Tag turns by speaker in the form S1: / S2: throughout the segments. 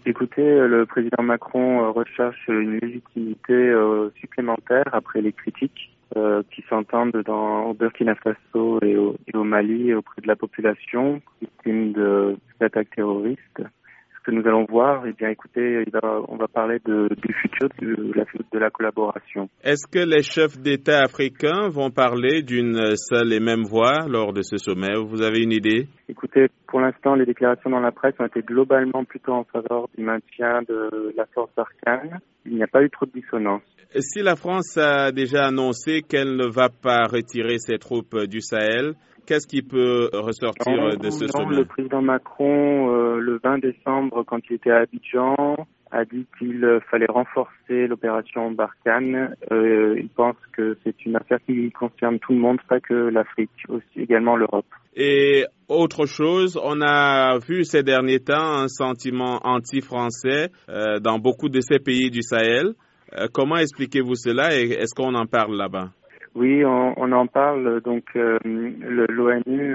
S1: Écoutez, le président Macron recherche une légitimité supplémentaire après les critiques qui s'entendent au Burkina Faso et au Mali auprès de la population victime d'attaques terroristes. Ce que nous allons voir, eh bien, écoutez, on va parler du futur de la collaboration.
S2: Est-ce que les chefs d'État africains vont parler d'une seule et même voix lors de ce sommet? Vous avez une idée?
S1: Écoutez, pour l'instant, les déclarations dans la presse ont été globalement plutôt en faveur du maintien de la force Barkhane. Il n'y a pas eu trop de dissonance.
S2: Si la France a déjà annoncé qu'elle ne va pas retirer ses troupes du Sahel, qu'est-ce qui peut ressortir de ce sommet?
S1: Le président Macron, le 20 décembre, quand il était à Abidjan, a dit qu'il fallait renforcer l'opération Barkhane. Il pense que c'est une affaire qui concerne tout le monde, pas que l'Afrique, aussi également l'Europe.
S2: Et autre chose, on a vu ces derniers temps un sentiment anti-français dans beaucoup de ces pays du Sahel. Comment expliquez-vous cela et est-ce qu'on en parle là-bas?
S1: Oui, on en parle. Donc, l'ONU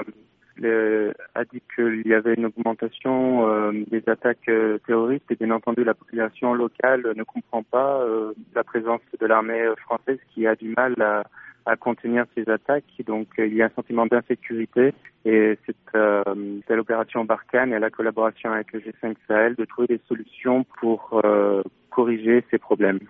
S1: a dit qu'il y avait une augmentation des attaques terroristes et bien entendu la population locale ne comprend pas la présence de l'armée française qui a du mal à contenir ces attaques. Donc, il y a un sentiment d'insécurité et c'est à l'opération Barkhane et à la collaboration avec le G5 Sahel de trouver des solutions pour corriger ces problèmes.